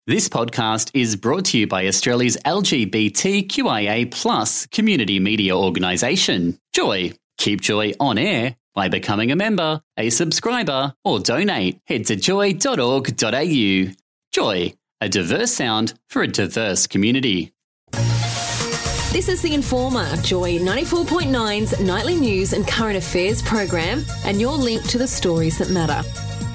This podcast is brought to you by Australia's LGBTQIA+ community media organisation, Joy. Keep Joy on air by becoming a member, a subscriber, or donate. Head to joy.org.au. Joy, a diverse sound for a diverse community. This is The Informer, Joy 94.9's nightly news and current affairs program, and your link to the stories that matter.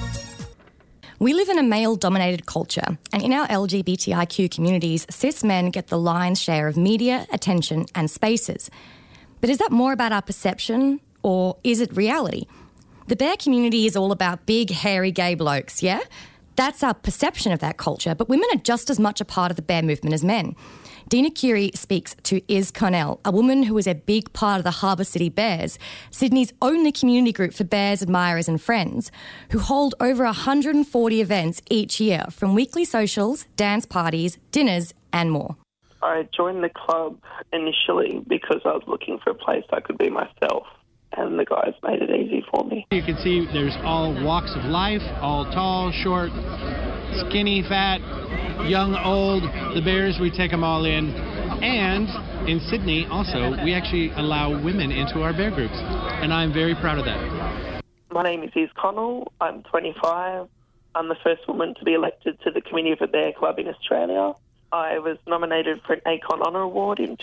We live in a male-dominated culture, and in our LGBTIQ communities, cis men get the lion's share of media, attention and spaces. But is that more about our perception, or is it reality? The bear community is all about big, hairy gay blokes, yeah? That's our perception of that culture, but women are just as much a part of the bear movement as men. Dina Curie speaks to Iz Cornell, a woman who is a big part of the Harbour City Bears, Sydney's only community group for bears admirers and friends, who hold over 140 events each year, from weekly socials, dance parties, dinners and more. I joined the club initially because I was looking for a place I could be myself, and the guys made it easy for me. You can see there's all walks of life, all tall, short, skinny, fat, young, old. The bears, we take them all in. And in Sydney, also, we actually allow women into our bear groups. And I'm very proud of that. My name is Iz Connell. I'm 25. I'm the first woman to be elected to the Committee of a Bear Club in Australia. I was nominated for an ACON Honour Award in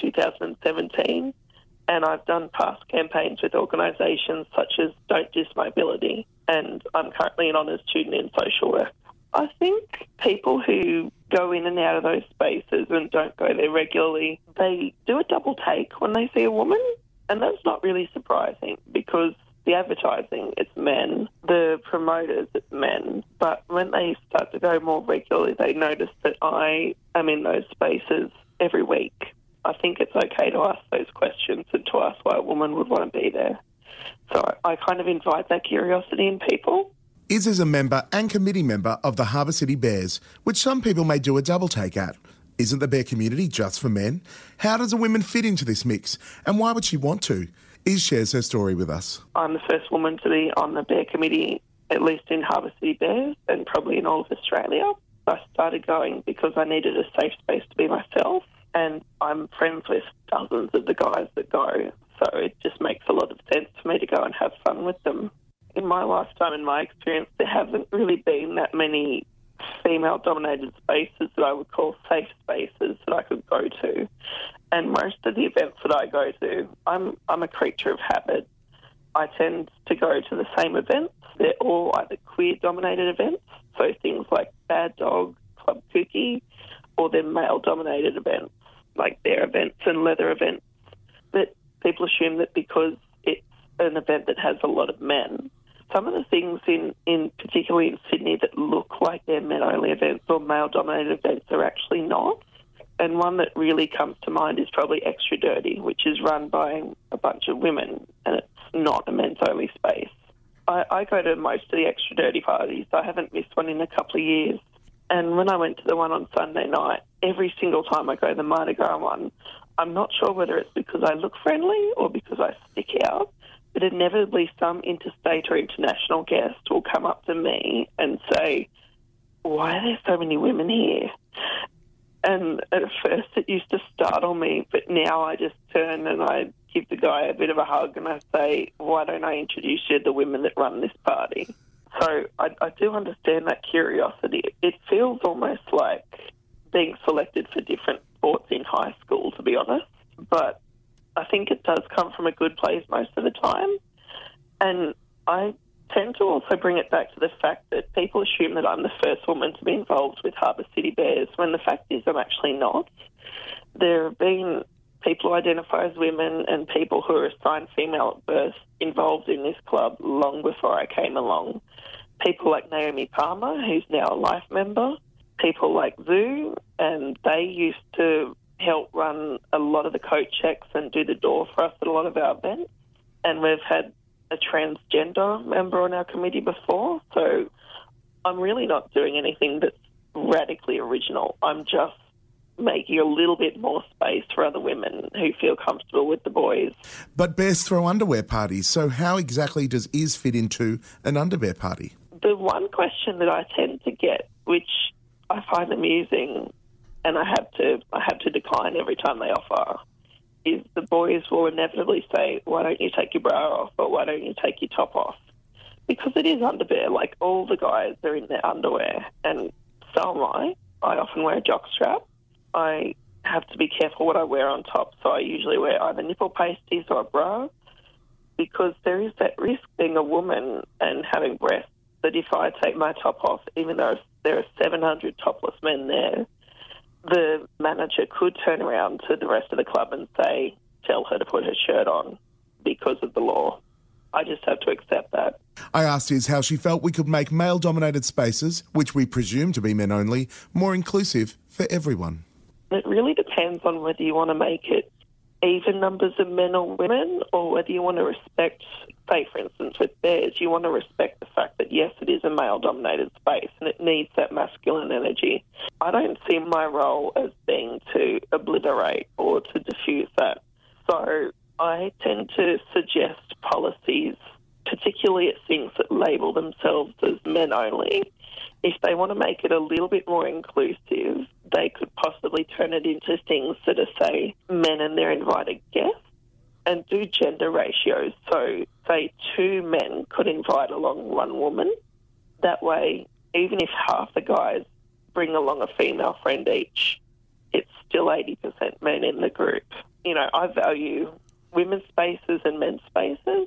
2017. And I've done past campaigns with organisations such as Don't Dismobility. And I'm currently an honours student in social work. I think people who go in and out of those spaces and don't go there regularly, they do a double take when they see a woman. And that's not really surprising because the advertising, it's men, the promoters, it's men. But when they start to go more regularly, they notice that I am in those spaces every week. I think it's okay to ask those questions and to ask why a woman would want to be there. So I kind of invite that curiosity in people. Iz is a member and committee member of the Harbour City Bears, which some people may do a double take at. Isn't the bear community just for men? How does a woman fit into this mix? And why would she want to? Iz shares her story with us. I'm the first woman to be on the bear committee, at least in Harbour City Bears and probably in all of Australia. I started going because I needed a safe space to be myself, and I'm friends with dozens of the guys that go, so it just makes a lot of sense for me to go and have fun with them. In my lifetime, in my experience, there haven't really been that many female-dominated spaces that I would call safe spaces that I could go to. And most of the events that I go to, I'm a creature of habit. I tend to go to the same events. They're all either queer-dominated events, so things like Bad Dog, Club Kooky, or they're male-dominated events, like bear events and leather events. But people assume that because it's an event that has a lot of men, some of the things in particularly in Sydney that look like they're men-only events or male-dominated events are actually not. And one that really comes to mind is probably Extra Dirty, which is run by a bunch of women, and it's not a men's-only space. I go to most of the Extra Dirty parties. I haven't missed one in a couple of years. And when I went to the one on Sunday night, every single time I go to the Mardi Gras one, I'm not sure whether it's because I look friendly or because I stick out, but inevitably some interstate or international guest will come up to me and say, why are there so many women here? And at first it used to startle me, but now I just turn and I give the guy a bit of a hug and I say, why don't I introduce you to the women that run this party? So I do understand that curiosity. It feels almost like being selected for different sports in high school, to be honest. But I think it does come from a good place most of the time. And I tend to also bring it back to the fact that people assume that I'm the first woman to be involved with Harbour City Bears, when the fact is I'm actually not. There have been people who identify as women and people who are assigned female at birth involved in this club long before I came along. People like Naomi Palmer, who's now a life member, people like Zoo, and they used to help run a lot of the coat checks and do the door for us at a lot of our events. And we've had a transgender member on our committee before, so I'm really not doing anything that's radically original. I'm just making a little bit more space for other women who feel comfortable with the boys. But bears throw underwear parties, so how exactly does Iz fit into an underwear party? The one question that I tend to get, which I find amusing, and I have to decline every time they offer, is the boys will inevitably say, why don't you take your bra off, or why don't you take your top off? Because it is underwear. Like, all the guys are in their underwear, and so am I. I often wear a jockstrap. I have to be careful what I wear on top, so I usually wear either nipple pasties or a bra, because there is that risk being a woman and having breasts that if I take my top off, even though there are 700 topless men there, the manager could turn around to the rest of the club and say, tell her to put her shirt on because of the law. I just have to accept that. I asked Iz how she felt we could make male-dominated spaces, which we presume to be men only, more inclusive for everyone. It really depends on whether you want to make it even numbers of men or women, or whether you want to respect, say, for instance, with Bears, you want to respect the fact that, yes, it is a male-dominated space and it needs that masculine energy. I don't see my role as being to obliterate or to diffuse that. So I tend to suggest policies, particularly at things that label themselves as men only. If they want to make it a little bit more inclusive, they could possibly turn it into things that are, say, men and their invited guests, and do gender ratios. So, say, 2 men could invite along 1 woman. That way, even if half the guys bring along a female friend each, it's still 80% men in the group. You know, I value women's spaces and men's spaces.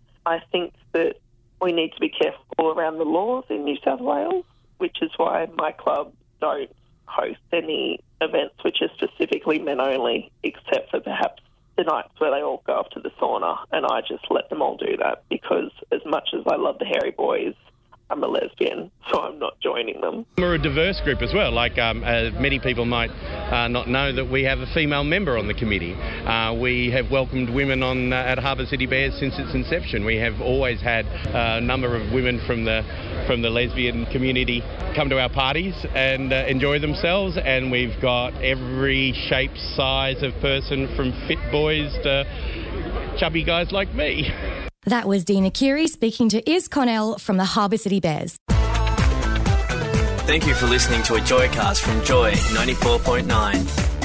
I think that we need to be careful around the laws in New South Wales, which is why my club don't host any events which are specifically men only, except for perhaps the nights where they all go off to the sauna, and I just let them all do that, because as much as I love the hairy boys, I'm a lesbian, so I'm not joining them. We're a diverse group as well. Like many people might not know that we have a female member on the committee. We have welcomed women on at Harbour City Bears since its inception. We have always had a number of women from the lesbian community come to our parties and enjoy themselves, and we've got every shape, size of person, from fit boys to chubby guys like me. That was Dina Keary speaking to Iz Connell from the Harbour City Bears. Thank you for listening to a Joycast from Joy 94.9.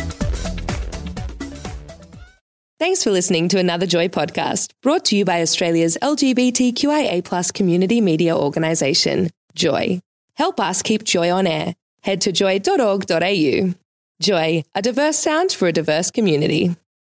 Thanks for listening to another Joy podcast, brought to you by Australia's LGBTQIA+ community media organisation, Joy. Help us keep Joy on air. Head to joy.org.au. Joy, a diverse sound for a diverse community.